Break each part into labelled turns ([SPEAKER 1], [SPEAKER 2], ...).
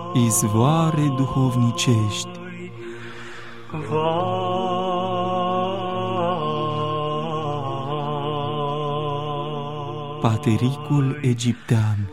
[SPEAKER 1] izvoare duhovnicești. Patericul egiptean.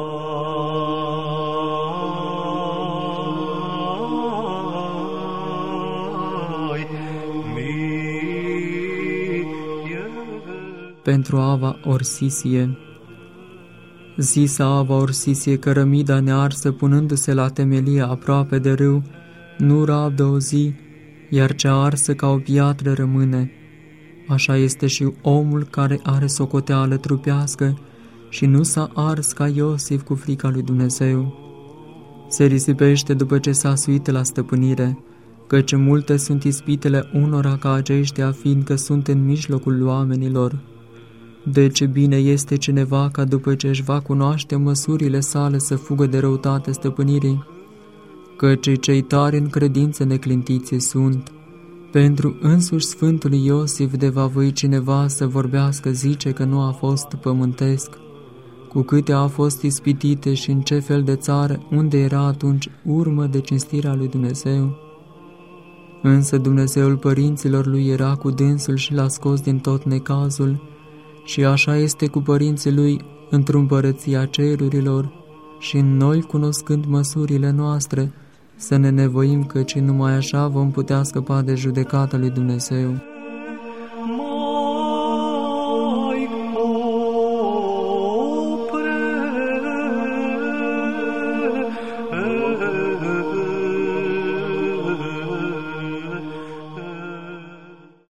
[SPEAKER 2] Pentru Ava Orsisie. Zise Ava Orsisie, cărămida nearsă, punându-se la temelie aproape de râu, nu rabdă o zi, iar cea arsă ca o piatră rămâne. Așa este și omul care are socoteală trupească și nu s-a ars ca Iosif cu frica lui Dumnezeu. Se risipește după ce s-a suit la stăpânire, căci multe sunt ispitele unora ca aceștia, fiindcă sunt în mijlocul oamenilor. De ce bine este cineva ca după ce își va cunoaște măsurile sale să fugă de răutate stăpânirii, căci cei tari în credință neclintiți sunt. Pentru însuși Sfântul Iosif de va voi cineva să vorbească, zice că nu a fost pământesc, cu câte a fost ispitite și în ce fel de țară, unde era atunci urmă de cinstirea lui Dumnezeu. Însă Dumnezeul părinților lui era cu dânsul și l-a scos din tot necazul, și așa este cu părinții lui într-o împărăția cerurilor, și în noi, cunoscând măsurile noastre, să ne nevoim, căci numai așa vom putea scăpa de judecata lui Dumnezeu.